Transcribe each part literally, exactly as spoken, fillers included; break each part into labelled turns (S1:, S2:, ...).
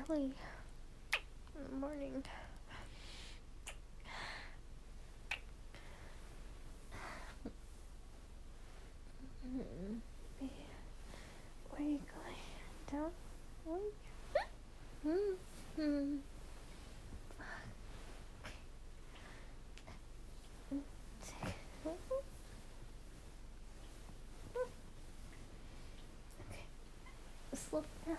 S1: early in the morning. Where are you going? Down? Mm-hmm. Okay. Slow down.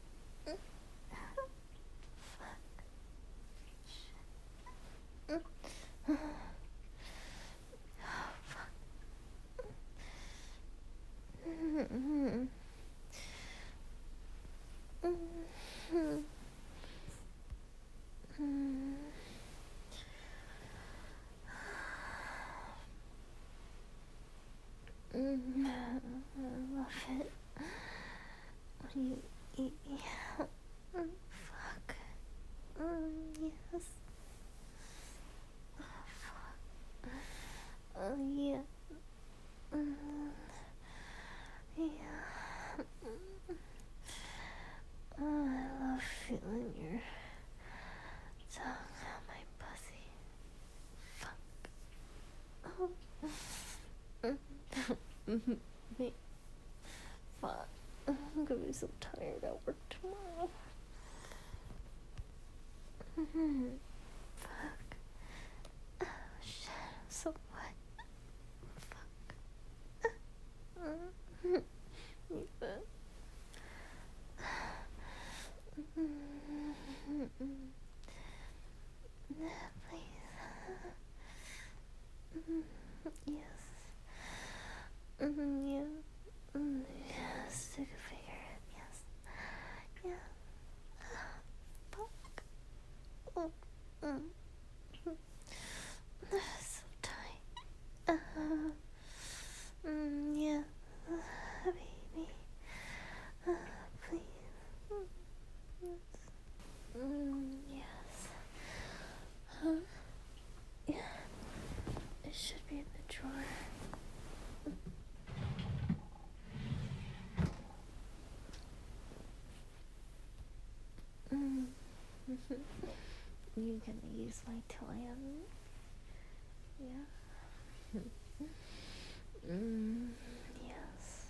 S1: Fuck. Oh, fuck. Mm-hmm. Mm-hmm. Mm-hmm. Mm, I love it. What do you eat? Mm, fuck. Mm, yes. Oh, fuck. Oh, yeah. Mm, yeah. Mm. Oh, I love feeling your tongue on my pussy. Fuck. Oh. Me. Fuck. I'm gonna be so tired at work tomorrow. Mm-hmm. Fuck. Oh, shit. I'm so wet. Fuck. Mm-hmm. Yeah. Mm-hmm. Yeah, please. Mm-hmm. Yes. Mm-hmm. Yeah. Mm, yes. Take a finger. Yes. Yeah. Fuck. Oh. Mm. So tight. Uh, mm, yeah. Uh, baby. Uh, please. Mm, yes. Mm, yes. Huh? Yeah. It should be in the drawer. Mm. You can use my toy on me? Yeah. Mm, yes.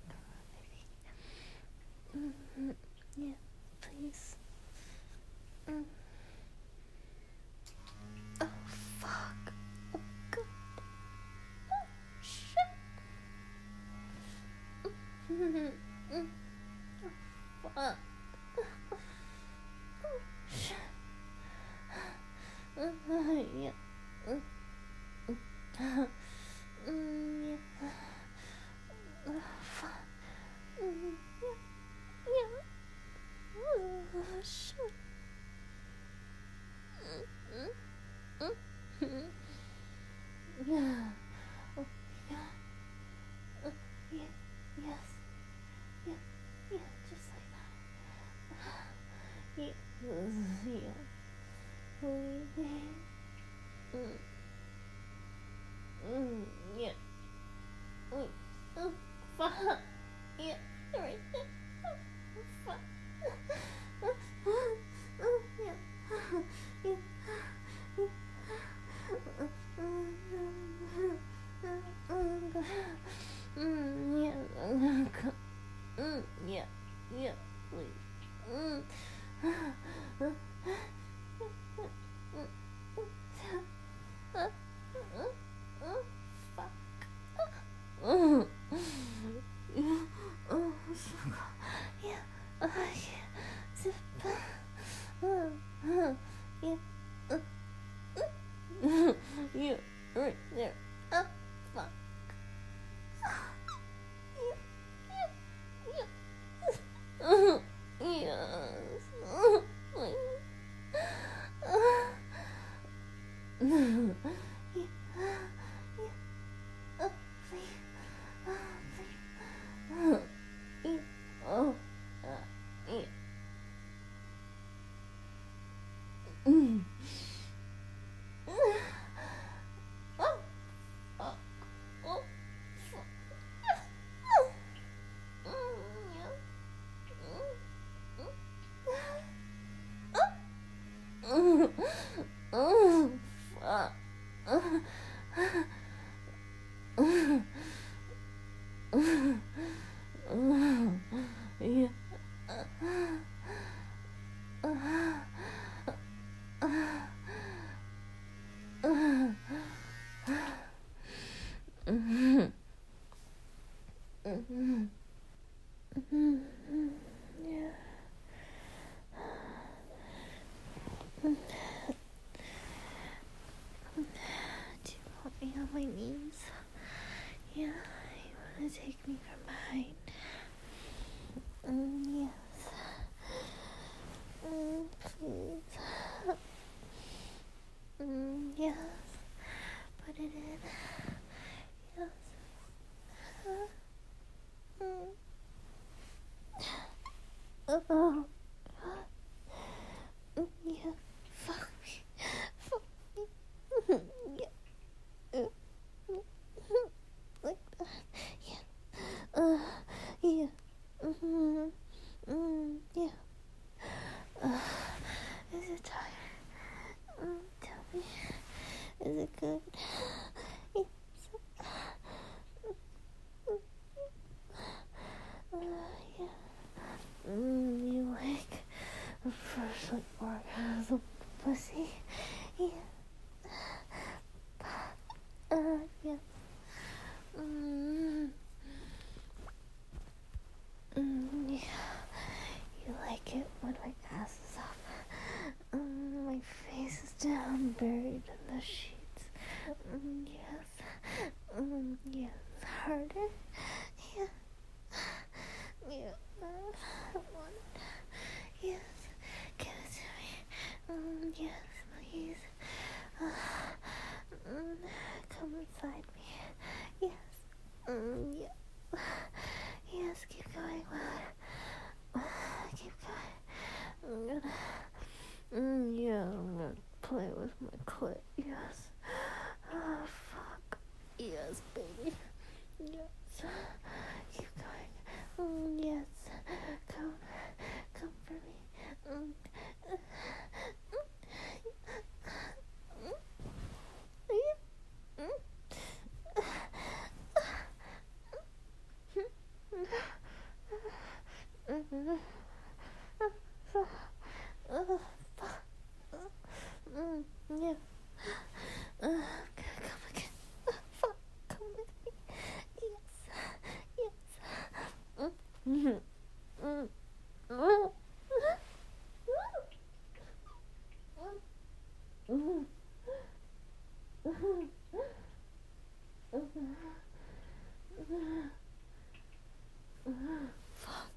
S1: Mm, yeah, please. Mm. Oh, fuck. Oh, God. Oh, shit. Mm, mm. Oh, fuck. Oh, shit. Uh, yeah. Mm, mm. Mm, yeah. Oh, fuck. Mm, yeah. Yeah. Oh, shit. Mm, mm, mm. Yeah. Oh, yeah. Uh, yeah. Yes. Yeah. Yeah. Just like that. Yeah. Yeah. Mm, mm, mm, yeah. Mm, oh, fuck. Yeah. Right there. Oh, fuck. Oh, oh, yeah. Yeah. Mm, yeah. Mm, yeah. Yeah. Please. Mm. Fuck. Oh, oh, yeah. Uh, yeah. Zip. Uh, uh, yeah. Uh, uh, yeah. Right there. Oh, fuck. Yeah. Yeah. Uh, yes. Uh, uh, yeah. Yeah. Oh, please. Oh, please. Oh, yeah. Oh, uh, yeah. Mm. Oh, Yeah. Yeah. Do you want me on my knees? Yeah, you want to take me from behind? Mm, yes. Mm, please. Mm, yes. Put it in. Yes. Mm. Oh. Mm, yeah. Fuck me. Fuck me. Yeah. Like that. Yeah. Uh, yeah. Mm-hmm. Mm, yeah. Uh, is it tired? Mm, tell me. Is it good? Yes. Uh, yeah. Mm, you like the first like orgasm pussy? Yeah. Uh, yeah. Mm. Mm, yeah. You like it when my ass is up. Mm, my face is down, buried in the sheets. Mm, yes. Mm, yes. Harder. Yeah. Yeah. I want it. Yes. Give it to me. Mm, yes, please. Uh, mm, come inside me. Yes. Mm, yeah. Yes, keep going. Keep going. I'm gonna. Mm, yeah, I'm gonna play with my clit. Yes. Oh, fuck. Yes, baby. Yes. Keep going. Mm, yes. Come. Come for me. Mm. Oh, fuck. Mm, yeah. Uh, come again. Uh, fuck. Come with me. Yes. Yes. Mm. Mm. Mm. Mm. Fuck.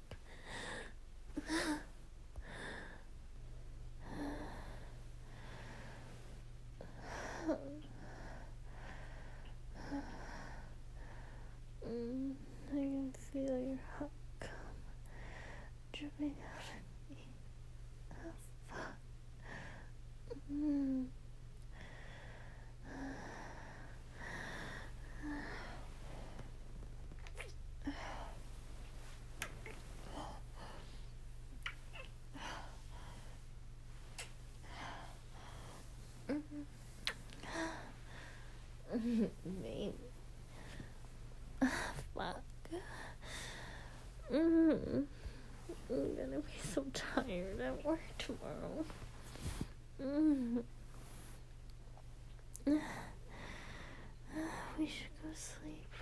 S1: Mm, I can feel your hot cum dripping out of me. Oh, fuck. Mm. Maybe. Fuck. Mm. I'm gonna be so tired at work tomorrow. Mm. We should go sleep.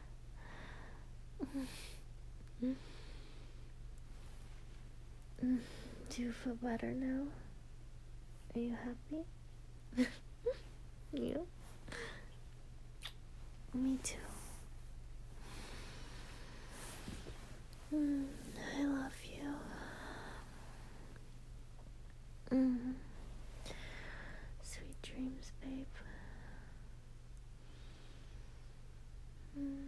S1: Mm. Do you feel better now? Are you happy? Yeah? Me too. Mm. I love you. Mm. Sweet dreams, babe. Mm.